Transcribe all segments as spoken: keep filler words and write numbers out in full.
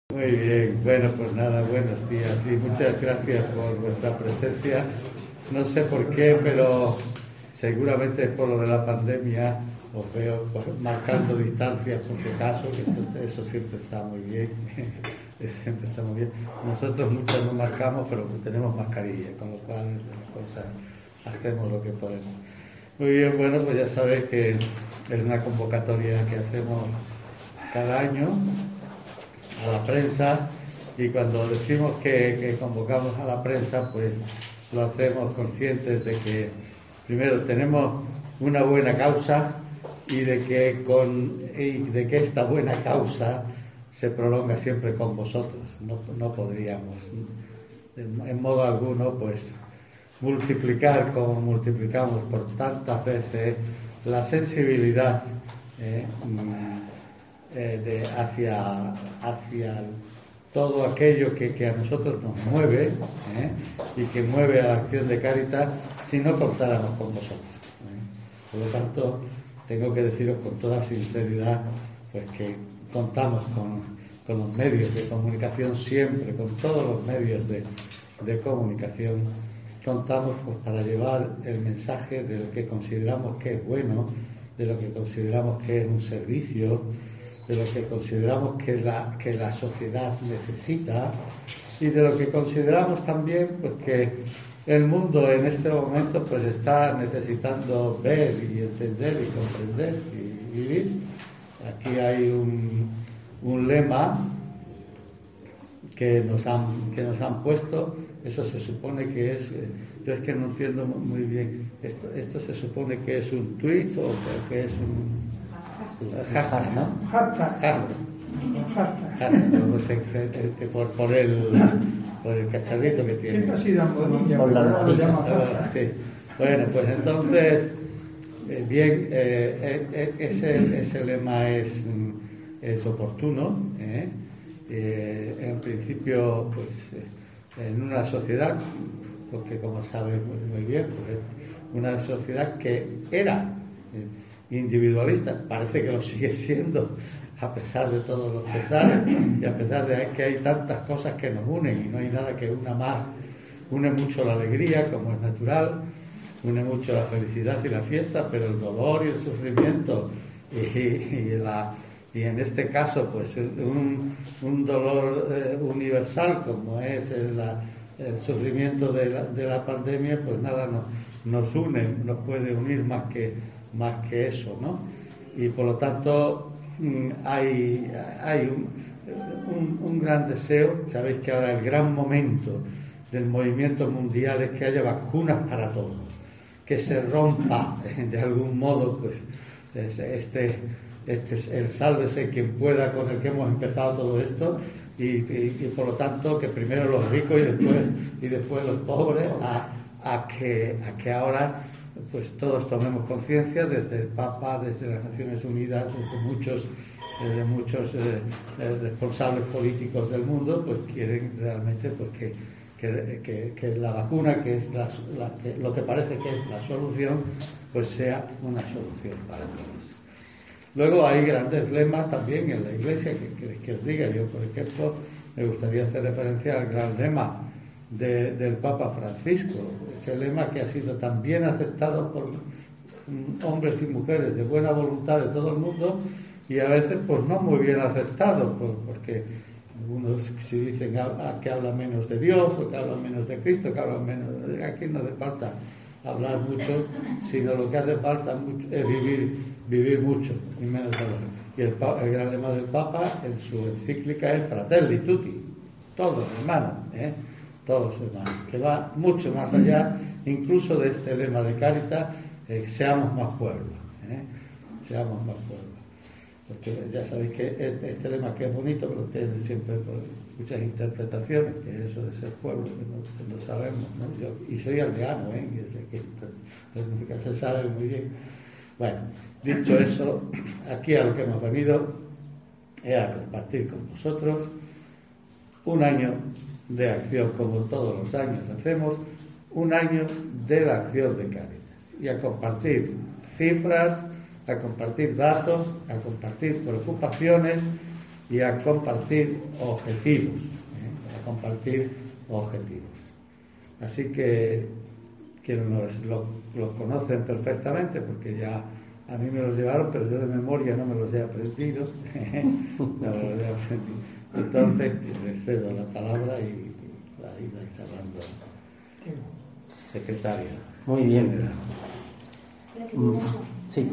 Muy bien, bueno, pues nada, buenos días y muchas gracias por vuestra presencia. No sé por qué, pero seguramente por lo de la pandemia os veo marcando distancias por si acaso, que eso, eso siempre está muy bien. Eso siempre está muy bien. Nosotros muchos no marcamos, pero tenemos mascarilla, con lo cual cosas, hacemos lo que podemos. Muy bien, bueno, pues ya sabéis que es una convocatoria que hacemos cada año a la prensa, y cuando decimos que, que convocamos a la prensa, pues lo hacemos conscientes de que primero tenemos una buena causa y de que con y de que esta buena causa se prolonga siempre con vosotros. No, no podríamos en, en modo alguno pues multiplicar como multiplicamos por tantas veces la sensibilidad eh, Eh, de, hacia, hacia todo aquello que, que a nosotros nos mueve ¿eh? y que mueve a la acción de Cáritas si no contáramos con vosotros. ¿eh? Por lo tanto, tengo que deciros con toda sinceridad pues que contamos con, con los medios de comunicación siempre, con todos los medios de, de comunicación, contamos pues para llevar el mensaje de lo que consideramos que es bueno, de lo que consideramos que es un servicio, de lo que consideramos que la, que la sociedad necesita y de lo que consideramos también pues que el mundo en este momento pues está necesitando ver y entender y comprender y vivir. Aquí hay un, un lema que nos han que nos han puesto. Eso se supone que es, yo es que no entiendo muy bien, esto, esto se supone que es un tuit o que es un hashtag, ¿no? Hashtag. Hashtag. No sé, por, por, el, por el cacharrito que tiene. Siempre ha sido por la noticia. Sí. Bueno, pues entonces, eh, bien, eh, eh, ese, ese lema es, es oportuno. ¿eh? Eh, en principio, pues, en una sociedad, porque como sabes muy, muy bien, pues, una sociedad que era eh, individualista, parece que lo sigue siendo a pesar de todos los pesares y a pesar de que hay tantas cosas que nos unen y no hay nada que una más. Une mucho la alegría, como es natural, une mucho la felicidad y la fiesta, pero el dolor y el sufrimiento y, y, la, y en este caso pues un, un dolor eh, universal como es el, la, el sufrimiento de la, de la pandemia, pues nada nos, nos une, nos puede unir más que más que eso, ¿no? Y por lo tanto hay, hay un, un, un gran deseo. Sabéis que ahora el gran momento del movimiento mundial es que haya vacunas para todos, que se rompa de algún modo pues este, este el sálvese quien pueda con el que hemos empezado todo esto y, y, y por lo tanto que primero los ricos y después, y después los pobres a, a, que, a que ahora pues todos tomemos conciencia, desde el Papa, desde las Naciones Unidas, desde muchos, desde muchos eh, eh, responsables políticos del mundo, pues quieren realmente pues, que, que, que, que la vacuna, que es la, la, que, lo que parece que es la solución, pues sea una solución para todos. Luego hay grandes lemas también en la Iglesia, que, que, que os diga, yo por ejemplo me gustaría hacer referencia al gran lema De, del Papa Francisco, ese lema que ha sido tan bien aceptado por hombres y mujeres de buena voluntad de todo el mundo y a veces pues no muy bien aceptado, pues, porque algunos si dicen a, a que hablan menos de Dios o que hablan menos de Cristo, que hablan menos de... Aquí no hace falta hablar mucho, sino lo que hace falta mucho es vivir, vivir mucho y menos hablar. Y el, el gran lema del Papa en su encíclica es Fratelli Tutti, todos hermanos, ¿eh? todos hermanos, que va mucho más allá incluso de este lema de Cáritas, eh, seamos más pueblo, ¿eh? seamos más pueblo, porque ya sabéis que este, este lema que es bonito, pero tiene siempre muchas interpretaciones, que eso de ser pueblo, que no, que no sabemos, ¿no? Yo, y soy aldeano, ¿eh? y sé que, que se sabe muy bien. Bueno, dicho eso, aquí a lo que hemos venido es a compartir con vosotros un año de acción, como todos los años hacemos, un año de la acción de Cáritas, y a compartir cifras, a compartir datos, a compartir preocupaciones y a compartir objetivos, ¿eh? a compartir objetivos. Así que quienes los, los, los conocen perfectamente, porque ya a mí me los llevaron, pero yo de memoria no me los he aprendido. no me los he aprendido. Entonces les cedo la palabra y la ida hablando. Secretaria. Muy bien. Mm, sí.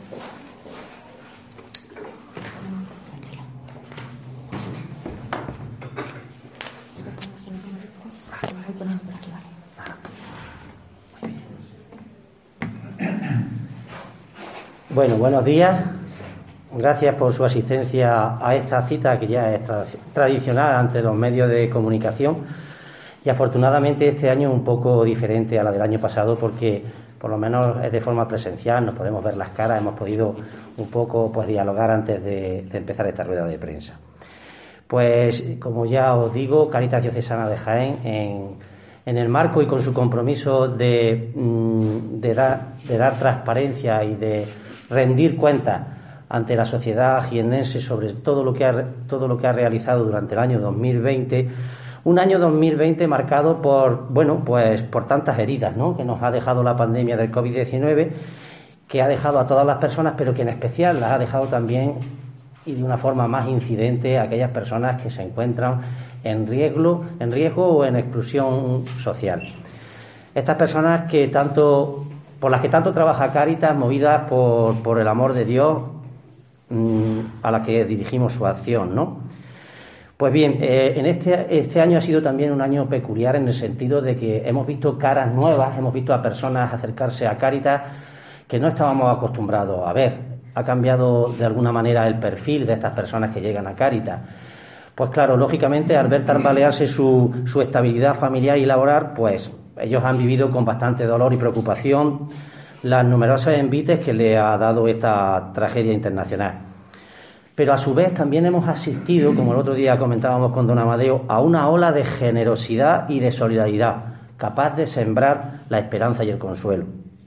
Bueno, buenos días. Gracias por su asistencia a esta cita que ya es tra- tradicional ante los medios de comunicación y afortunadamente este año es un poco diferente a la del año pasado porque por lo menos es de forma presencial, nos podemos ver las caras, hemos podido un poco pues dialogar antes de, de empezar esta rueda de prensa. Pues como ya os digo, Cáritas Diocesana de Jaén en, en el marco y con su compromiso de, de, dar, de dar transparencia y de rendir cuentas ante la sociedad jiennense sobre todo lo que ha, todo lo que ha realizado durante el año dos mil veinte, un año dos mil veinte marcado por, bueno, pues por tantas heridas, ¿no?, que nos ha dejado la pandemia del COVID diecinueve, que ha dejado a todas las personas, pero que en especial las ha dejado también y de una forma más incidente a aquellas personas que se encuentran en riesgo, en riesgo o en exclusión social. Estas personas que tanto, por las que tanto trabaja Cáritas, movidas por, por el amor de Dios, a la que dirigimos su acción, ¿no? Pues bien, eh, en este, este año ha sido también un año peculiar en el sentido de que hemos visto caras nuevas, hemos visto a personas acercarse a Cáritas que no estábamos acostumbrados a ver. Ha cambiado de alguna manera el perfil de estas personas que llegan a Cáritas. Pues claro, lógicamente, al ver tambalearse su, su estabilidad familiar y laboral, pues ellos han vivido con bastante dolor y preocupación las numerosas envites que le ha dado esta tragedia internacional. Pero a su vez también hemos asistido, como el otro día comentábamos con don Amadeo, a una ola de generosidad y de solidaridad, capaz de sembrar la esperanza y el consuelo.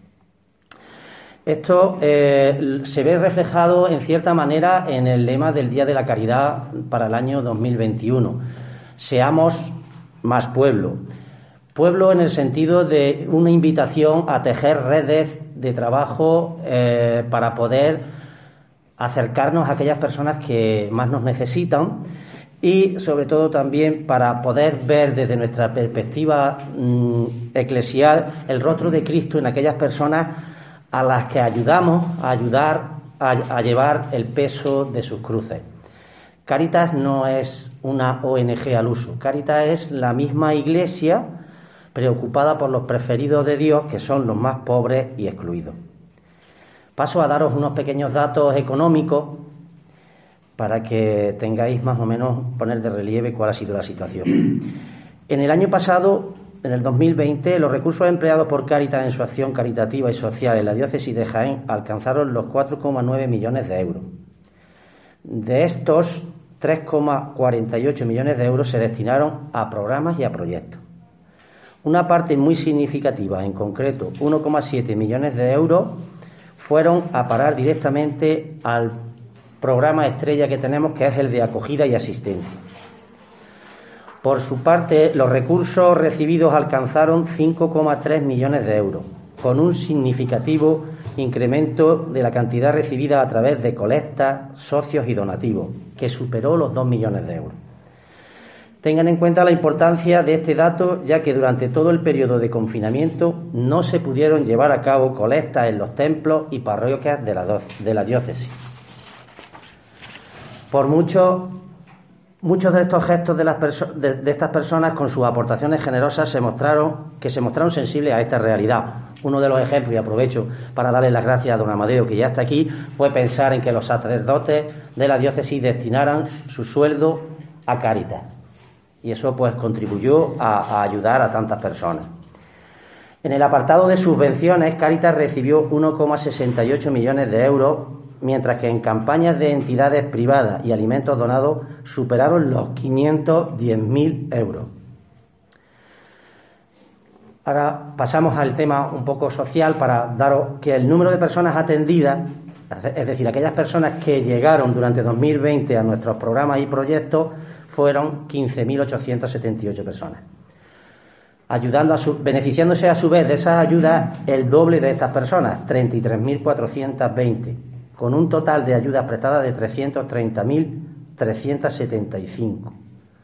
Esto eh, se ve reflejado en cierta manera en el lema del Día de la Caridad para el año dos mil veintiuno. Seamos más pueblo. Pueblo en el sentido de una invitación a tejer redes de trabajo eh, para poder acercarnos a aquellas personas que más nos necesitan y sobre todo también para poder ver desde nuestra perspectiva mmm, eclesial el rostro de Cristo en aquellas personas a las que ayudamos a ayudar a, a llevar el peso de sus cruces. Cáritas no es una O N G al uso, Cáritas es la misma Iglesia preocupada por los preferidos de Dios, que son los más pobres y excluidos. Paso a daros unos pequeños datos económicos para que tengáis más o menos poner de relieve cuál ha sido la situación. En el año pasado, en el dos mil veinte, los recursos empleados por Cáritas en su acción caritativa y social en la diócesis de Jaén alcanzaron los cuatro coma nueve millones de euros. De estos, tres coma cuarenta y ocho millones de euros se destinaron a programas y a proyectos. Una parte muy significativa, en concreto uno coma siete millones de euros, fueron a parar directamente al programa estrella que tenemos, que es el de acogida y asistencia. Por su parte, los recursos recibidos alcanzaron cinco coma tres millones de euros, con un significativo incremento de la cantidad recibida a través de colectas, socios y donativos, que superó los dos millones de euros. Tengan en cuenta la importancia de este dato, ya que durante todo el periodo de confinamiento no se pudieron llevar a cabo colectas en los templos y parroquias de la, de la diócesis. Por mucho, muchos de estos gestos de, las perso- de, de estas personas, con sus aportaciones generosas, se mostraron que se mostraron sensibles a esta realidad. Uno de los ejemplos, y aprovecho para darle las gracias a don Amadeo, que ya está aquí, fue pensar en que los sacerdotes de la diócesis destinaran su sueldo a Cáritas. Y eso pues contribuyó a, a ayudar a tantas personas. En el apartado de subvenciones, Cáritas recibió uno coma sesenta y ocho millones de euros, mientras que en campañas de entidades privadas y alimentos donados superaron los quinientos diez mil euros. Ahora pasamos al tema un poco social para daros que el número de personas atendidas Es decir, aquellas personas que llegaron durante dos mil veinte a nuestros programas y proyectos fueron quince mil ochocientas setenta y ocho personas. Ayudando a su, beneficiándose a su vez de esas ayudas el doble de estas personas, treinta y tres mil cuatrocientas veinte, con un total de ayudas prestadas de trescientos treinta mil trescientos setenta y cinco.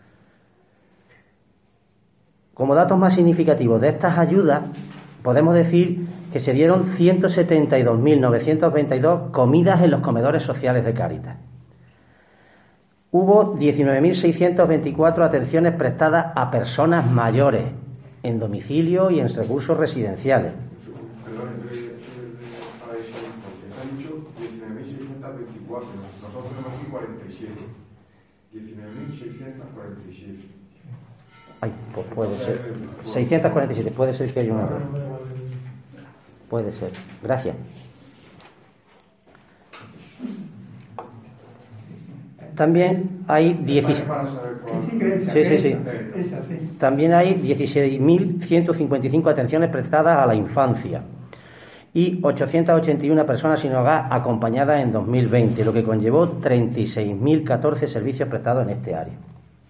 Como datos más significativos de estas ayudas, podemos decir que se dieron ciento setenta y dos mil novecientos veintidós comidas en los comedores sociales de Cáritas. Hubo diecinueve mil seiscientas veinticuatro atenciones prestadas a personas mayores en domicilio y en recursos residenciales. Perdón, para eso, porque se han dicho diecinueve mil seiscientos veinticuatro, nosotros tenemos aquí cuarenta y siete. diecinueve mil seiscientos cuarenta y siete. Ay, pues puede ser. seiscientos cuarenta y siete, puede ser que haya un error. Puede ser. Gracias. También hay dieciséis. Sí, sí, sí. También hay dieciséis mil ciento cincuenta y cinco atenciones prestadas a la infancia y ochocientas ochenta y una personas sin hogar acompañadas en dos mil veinte, lo que conllevó treinta y seis mil catorce servicios prestados en este área.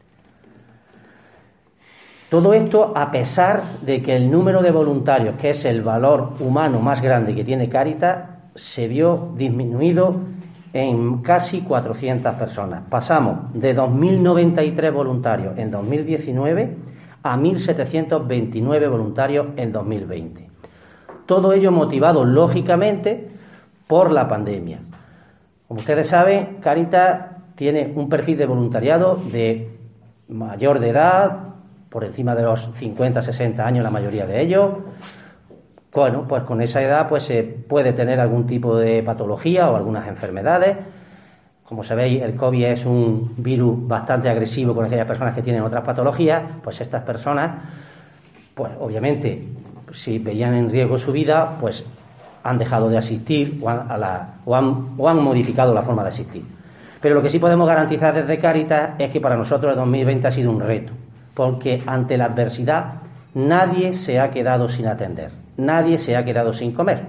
Todo esto a pesar de que el número de voluntarios, que es el valor humano más grande que tiene Cáritas, se vio disminuido en casi cuatrocientas personas. Pasamos de dos mil noventa y tres voluntarios en dos mil diecinueve a mil setecientos veintinueve voluntarios en dos mil veinte. Todo ello motivado, lógicamente, por la pandemia. Como ustedes saben, Cáritas tiene un perfil de voluntariado de mayor de edad, por encima de los cincuenta, sesenta años la mayoría de ellos. Bueno, pues con esa edad pues se puede tener algún tipo de patología o algunas enfermedades. Como sabéis, el COVID es un virus bastante agresivo con aquellas personas que tienen otras patologías. Pues estas personas, pues obviamente, si veían en riesgo su vida, pues han dejado de asistir o han, a la, o han, o han modificado la forma de asistir. Pero lo que sí podemos garantizar desde Cáritas es que para nosotros el dos mil veinte ha sido un reto, porque ante la adversidad nadie se ha quedado sin atender, nadie se ha quedado sin comer.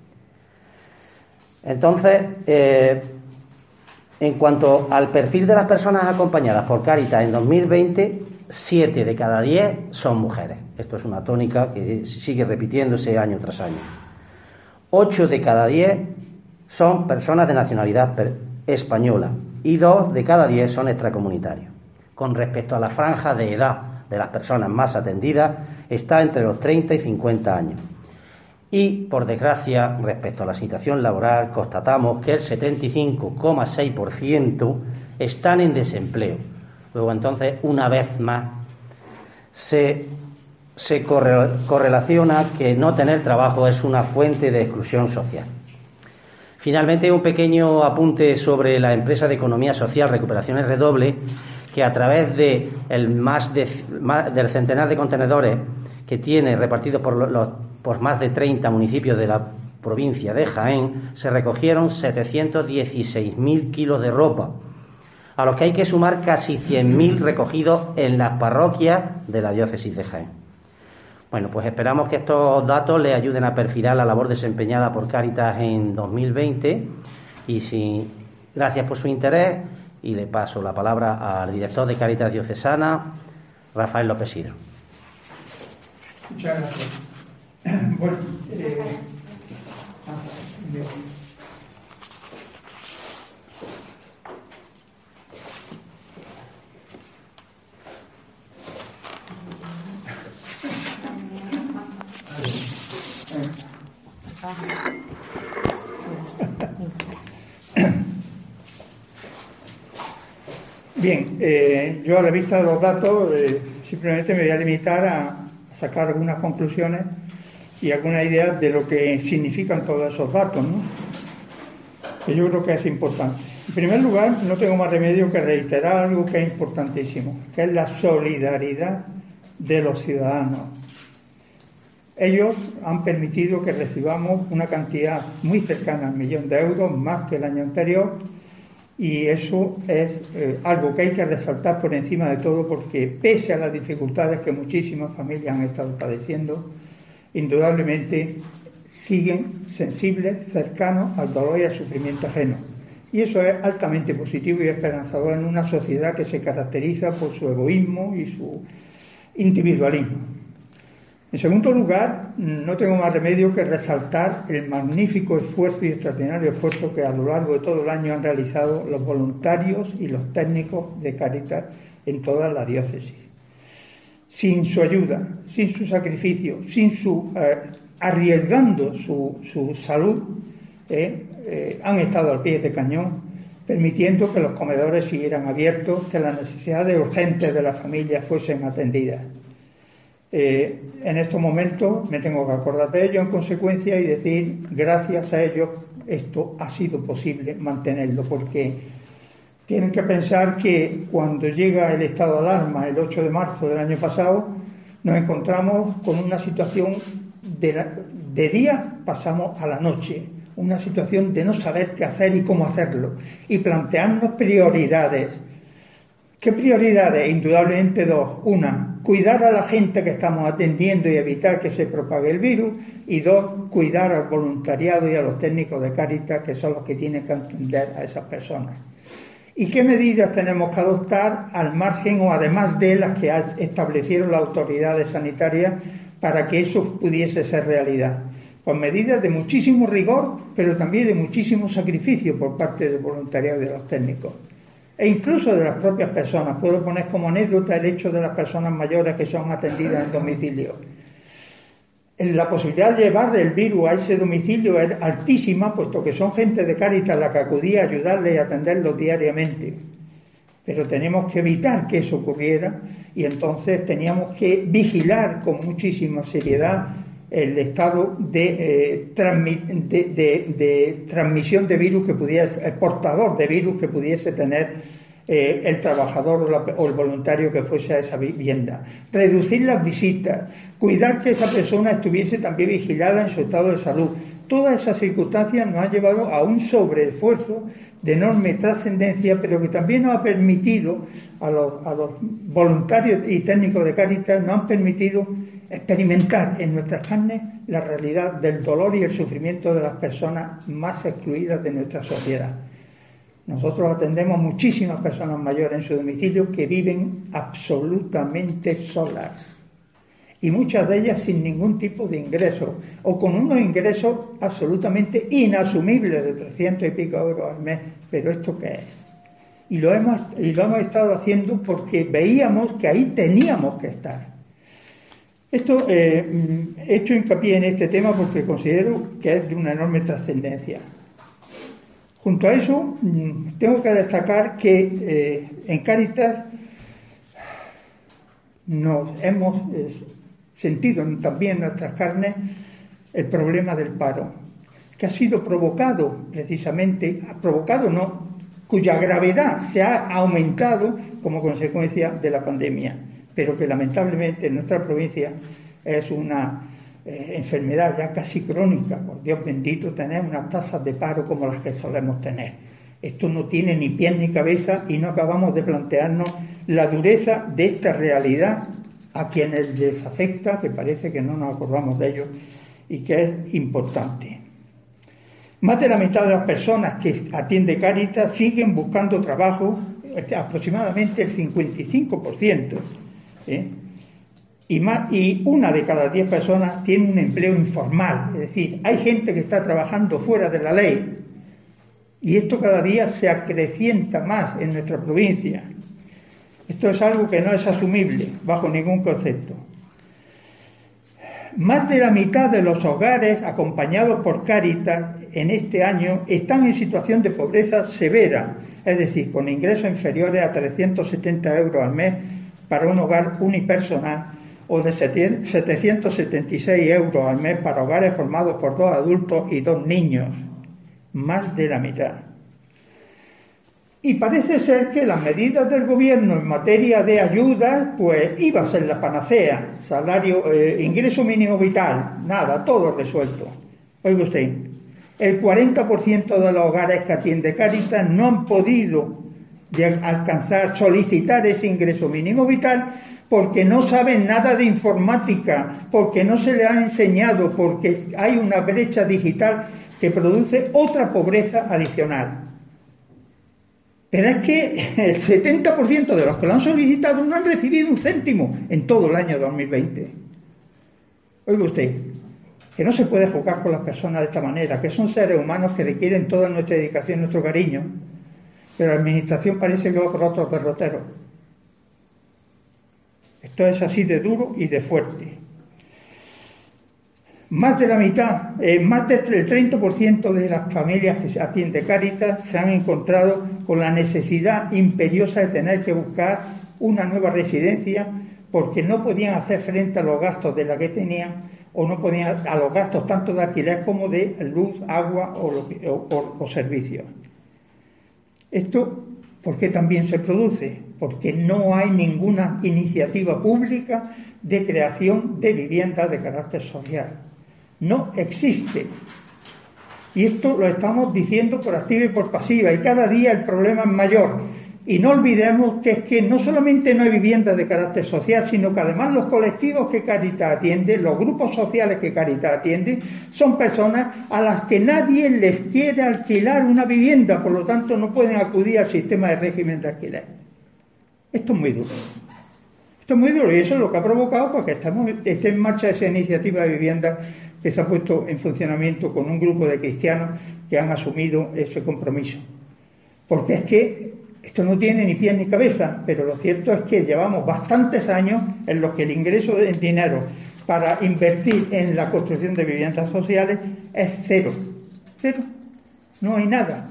Entonces, eh, en cuanto al perfil de las personas acompañadas por Cáritas en dos mil veinte, siete de cada diez son mujeres. Esto es una tónica que sigue repitiéndose año tras año. ocho de cada diez son personas de nacionalidad española y dos de cada diez son extracomunitarios. Con respecto a la franja de edad de las personas más atendidas, está entre los treinta y cincuenta años. Y, por desgracia, respecto a la situación laboral, constatamos que el setenta y cinco coma seis por ciento están en desempleo. Luego, entonces, una vez más, se, se corre, correlaciona que no tener trabajo es una fuente de exclusión social. Finalmente, un pequeño apunte sobre la empresa de economía social Recuperación R W, que a través de el más de, más, del centenar de contenedores que tiene repartidos por, los, por más de treinta municipios de la provincia de Jaén, se recogieron setecientos dieciséis mil kilos de ropa, a los que hay que sumar casi cien mil recogidos en las parroquias de la diócesis de Jaén. Bueno, pues esperamos que estos datos les ayuden a perfilar la labor desempeñada por Cáritas en dos mil veinte y si, gracias por su interés. Y le paso la palabra al director de Cáritas Diocesana, Rafael López Sidro. Muchas gracias. Bueno, eh, Bien, eh, yo a la vista de los datos eh, simplemente me voy a limitar a, a sacar algunas conclusiones y algunas ideas de lo que significan todos esos datos, ¿no? Que yo creo que es importante. En primer lugar, no tengo más remedio que reiterar algo que es importantísimo, que es la solidaridad de los ciudadanos. Ellos han permitido que recibamos una cantidad muy cercana al millón de euros, más que el año anterior, y eso es eh, algo que hay que resaltar por encima de todo, porque pese a las dificultades que muchísimas familias han estado padeciendo, indudablemente siguen sensibles, cercanos al dolor y al sufrimiento ajeno. Y eso es altamente positivo y esperanzador en una sociedad que se caracteriza por su egoísmo y su individualismo. En segundo lugar, no tengo más remedio que resaltar el magnífico esfuerzo y extraordinario esfuerzo que a lo largo de todo el año han realizado los voluntarios y los técnicos de Cáritas en toda la diócesis. Sin su ayuda, sin su sacrificio, sin su eh, arriesgando su, su salud, eh, eh, han estado al pie de cañón, permitiendo que los comedores siguieran abiertos, que las necesidades urgentes de las familias fuesen atendidas. Eh, en estos momentos me tengo que acordar de ello en consecuencia y decir, gracias a ellos esto ha sido posible mantenerlo, porque tienen que pensar que cuando llega el estado de alarma el ocho de marzo del año pasado, nos encontramos con una situación de, la, de día pasamos a la noche, una situación de no saber qué hacer y cómo hacerlo, y plantearnos prioridades. ¿Qué prioridades? Indudablemente dos. Una, cuidar a la gente que estamos atendiendo y evitar que se propague el virus. Y dos, cuidar al voluntariado y a los técnicos de Cáritas, que son los que tienen que atender a esas personas. ¿Y qué medidas tenemos que adoptar al margen o además de las que establecieron las autoridades sanitarias para que eso pudiese ser realidad? Pues medidas de muchísimo rigor, pero también de muchísimo sacrificio por parte del voluntariado y de los técnicos. E incluso de las propias personas. Puedo poner como anécdota el hecho de las personas mayores que son atendidas en domicilio. La posibilidad de llevar el virus a ese domicilio es altísima, puesto que son gente de Cáritas la que acudía a ayudarles y atenderlos diariamente. Pero tenemos que evitar que eso ocurriera y entonces teníamos que vigilar con muchísima seriedad el estado de, eh, transmi de, de, de transmisión de virus que pudiese, el portador de virus que pudiese tener eh, el trabajador o, la, o el voluntario que fuese a esa vivienda. Reducir las visitas, cuidar que esa persona estuviese también vigilada en su estado de salud. Todas esas circunstancias nos han llevado a un sobreesfuerzo de enorme trascendencia, pero que también nos ha permitido, a los, a los voluntarios y técnicos de Cáritas, nos han permitido experimentar en nuestras carnes la realidad del dolor y el sufrimiento de las personas más excluidas de nuestra sociedad. Nosotros atendemos muchísimas personas mayores en su domicilio que viven absolutamente solas y muchas de ellas sin ningún tipo de ingreso o con unos ingresos absolutamente inasumibles de trescientos y pico euros al mes. ¿Pero esto qué es? Y lo hemos, y lo hemos estado haciendo porque veíamos que ahí teníamos que estar. Esto, eh, he hecho hincapié en este tema porque considero que es de una enorme trascendencia. Junto a eso, tengo que destacar que eh, en Cáritas nos hemos eh, sentido también en nuestras carnes el problema del paro, que ha sido provocado precisamente, provocado no, cuya gravedad se ha aumentado como consecuencia de la pandemia, pero que lamentablemente en nuestra provincia es una eh, enfermedad ya casi crónica. Por Dios bendito, tener unas tasas de paro como las que solemos tener. Esto no tiene ni pies ni cabeza y no acabamos de plantearnos la dureza de esta realidad a quienes les afecta, que parece que no nos acordamos de ello y que es importante. Más de la mitad de las personas que atiende Cáritas siguen buscando trabajo, aproximadamente el cincuenta y cinco por ciento. ¿eh? Y, más, y una de cada diez personas tiene un empleo informal, es decir, hay gente que está trabajando fuera de la ley y esto cada día se acrecienta más en nuestra provincia. Esto es algo que no es asumible bajo ningún concepto. Más de la mitad de los hogares acompañados por Cáritas en este año están en situación de pobreza severa, es decir, con ingresos inferiores a trescientos setenta euros al mes para un hogar unipersonal o de setecientos setenta y seis euros al mes para hogares formados por dos adultos y dos niños, más de la mitad. Y parece ser que las medidas del gobierno en materia de ayuda, pues iba a ser la panacea, salario, eh, ingreso mínimo vital, nada, todo resuelto. Oiga usted, el cuarenta por ciento de los hogares que atiende Cáritas no han podido alcanzar, solicitar ese ingreso mínimo vital porque no saben nada de informática, porque no se les ha enseñado, porque hay una brecha digital que produce otra pobreza adicional. Pero es que el setenta por ciento de los que lo han solicitado no han recibido un céntimo en todo el año dos mil veinte. Oiga usted, que no se puede jugar con las personas de esta manera, que son seres humanos que requieren toda nuestra dedicación, nuestro cariño, pero la administración parece que va por otros derroteros. Esto es así de duro y de fuerte. Más de la mitad, eh, más del treinta por ciento de las familias que atiende Cáritas se han encontrado con la necesidad imperiosa de tener que buscar una nueva residencia porque no podían hacer frente a los gastos de la que tenían o no podían a los gastos tanto de alquiler como de luz, agua o, lo, o, o, o servicios. Esto, ¿por qué también se produce? Porque no hay ninguna iniciativa pública de creación de viviendas de carácter social. No existe. Y esto lo estamos diciendo por activa y por pasiva, y cada día el problema es mayor. Y no olvidemos que es que no solamente no hay viviendas de carácter social, sino que además los colectivos que Cáritas atiende, los grupos sociales que Cáritas atiende, son personas a las que nadie les quiere alquilar una vivienda, por lo tanto no pueden acudir al sistema de régimen de alquiler. Esto es muy duro. Esto es muy duro y eso es lo que ha provocado pues, que estamos, esté en marcha esa iniciativa de vivienda que se ha puesto en funcionamiento con un grupo de cristianos que han asumido ese compromiso. Porque es que esto no tiene ni pies ni cabeza, pero lo cierto es que llevamos bastantes años en los que el ingreso de dinero para invertir en la construcción de viviendas sociales es cero. Cero. No hay nada.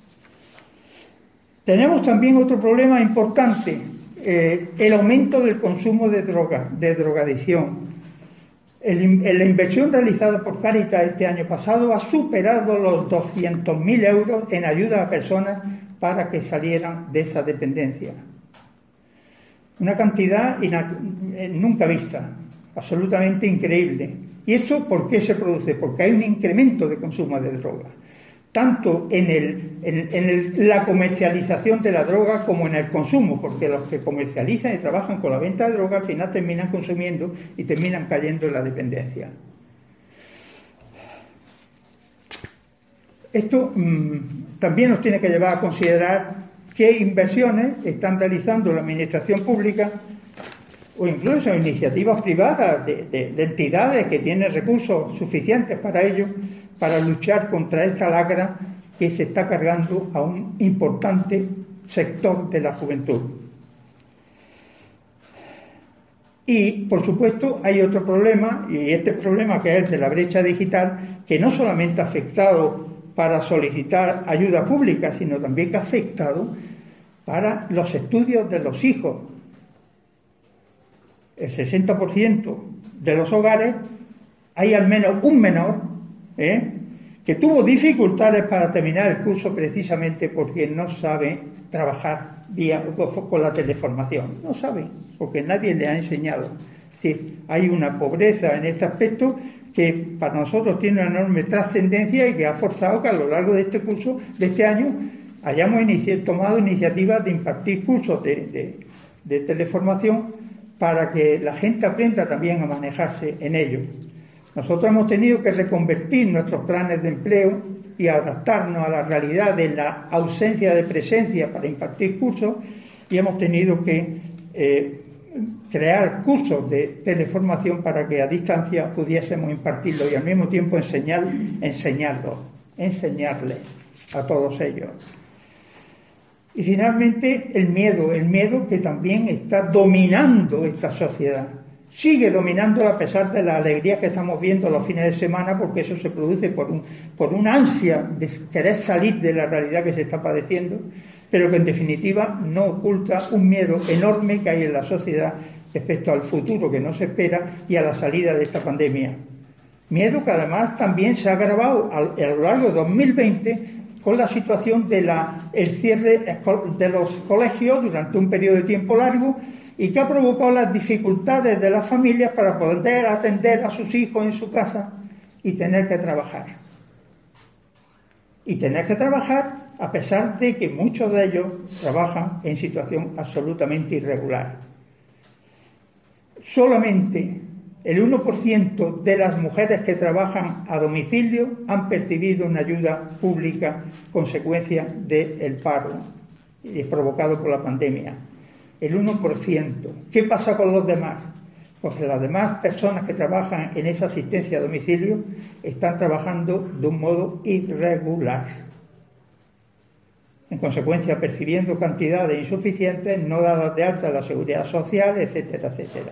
Tenemos también otro problema importante, eh, el aumento del consumo de droga, de drogadicción. El, la inversión realizada por Cáritas este año pasado ha superado los doscientos mil euros en ayuda a personas para que salieran de esa dependencia. Una cantidad nunca vista, absolutamente increíble. ¿Y esto por qué se produce? Porque hay un incremento de consumo de droga, tanto en, el, en, en el, la comercialización de la droga como en el consumo, porque los que comercializan y trabajan con la venta de droga al final terminan consumiendo y terminan cayendo en la dependencia. Esto mmm, también nos tiene que llevar a considerar qué inversiones están realizando la administración pública o incluso iniciativas privadas de, de, de entidades que tienen recursos suficientes para ello, para luchar contra esta lacra que se está cargando a un importante sector de la juventud. Y, por supuesto, hay otro problema, y este problema que es de la brecha digital, que no solamente ha afectado para solicitar ayuda pública, sino también que ha afectado para los estudios de los hijos. El sesenta por ciento de los hogares hay al menos un menor ¿eh? que tuvo dificultades para terminar el curso precisamente porque no sabe trabajar vía, con la teleformación. No sabe, porque nadie le ha enseñado. Es decir, hay una pobreza en este aspecto que para nosotros tiene una enorme trascendencia y que ha forzado que a lo largo de este curso, de este año, hayamos inici- tomado iniciativas de impartir cursos de, de, de teleformación para que la gente aprenda también a manejarse en ello. Nosotros hemos tenido que reconvertir nuestros planes de empleo y adaptarnos a la realidad de la ausencia de presencia para impartir cursos y hemos tenido que eh, crear cursos de teleformación para que a distancia pudiésemos impartirlo y al mismo tiempo enseñar, enseñarlo, enseñarles a todos ellos. Y finalmente el miedo, el miedo que también está dominando esta sociedad. Sigue dominándola a pesar de la alegría que estamos viendo los fines de semana, porque eso se produce por, un, por una ansia de querer salir de la realidad que se está padeciendo, pero que en definitiva no oculta un miedo enorme que hay en la sociedad respecto al futuro que no se espera y a la salida de esta pandemia. Miedo que además también se ha agravado a, a lo largo de dos mil veinte con la situación del cierre de los colegios durante un periodo de tiempo largo y que ha provocado las dificultades de las familias para poder atender a sus hijos en su casa y tener que trabajar. Y tener que trabajar a pesar de que muchos de ellos trabajan en situación absolutamente irregular. solamente el uno por ciento de las mujeres que trabajan a domicilio han percibido una ayuda pública consecuencia del paro provocado por la pandemia. El uno por ciento. ¿Qué pasa con los demás? Pues las demás personas que trabajan en esa asistencia a domicilio están trabajando de un modo irregular. En consecuencia, percibiendo cantidades insuficientes, no dadas de alta a la seguridad social, etcétera, etcétera.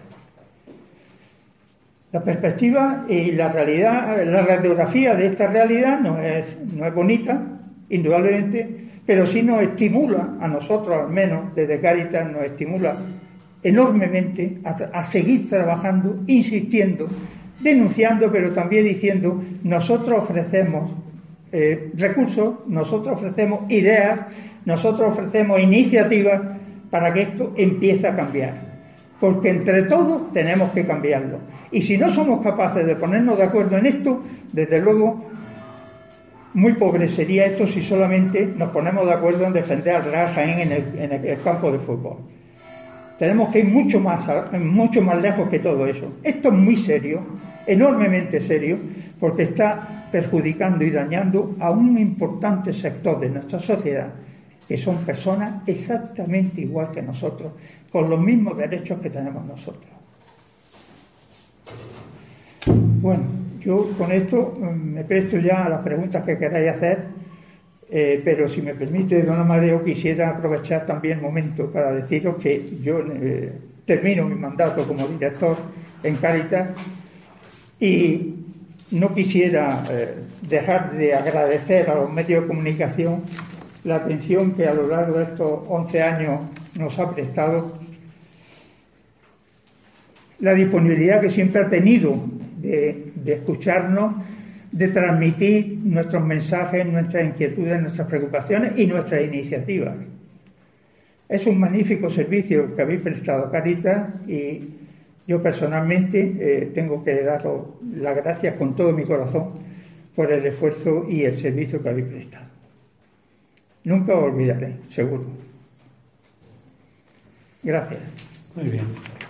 La perspectiva y la realidad, la radiografía de esta realidad no es, no es bonita, indudablemente, pero sí nos estimula, a nosotros al menos, desde Cáritas, nos estimula enormemente a, a seguir trabajando, insistiendo, denunciando, pero también diciendo, nosotros ofrecemos eh, recursos, nosotros ofrecemos ideas, nosotros ofrecemos iniciativas para que esto empiece a cambiar. Porque entre todos tenemos que cambiarlo. Y si no somos capaces de ponernos de acuerdo en esto, desde luego, muy pobre sería esto si solamente nos ponemos de acuerdo en defender al Real Jaén en el, en el campo de fútbol. Tenemos que ir mucho más, mucho más lejos que todo eso. Esto es muy serio, enormemente serio, porque está perjudicando y dañando a un importante sector de nuestra sociedad, que son personas exactamente igual que nosotros, con los mismos derechos que tenemos nosotros. Bueno, yo con esto me presto ya a las preguntas que queráis hacer, eh, pero si me permite, don Amadeo, quisiera aprovechar también el momento para deciros que yo eh, termino mi mandato como director en Cáritas y no quisiera eh, dejar de agradecer a los medios de comunicación la atención que a lo largo de estos once años nos ha prestado, la disponibilidad que siempre ha tenido de, de escucharnos, de transmitir nuestros mensajes, nuestras inquietudes, nuestras preocupaciones y nuestras iniciativas. Es un magnífico servicio que habéis prestado a Cáritas y yo personalmente eh, tengo que daros las gracias con todo mi corazón por el esfuerzo y el servicio que habéis prestado. Nunca os olvidaré, seguro. Gracias. Muy bien.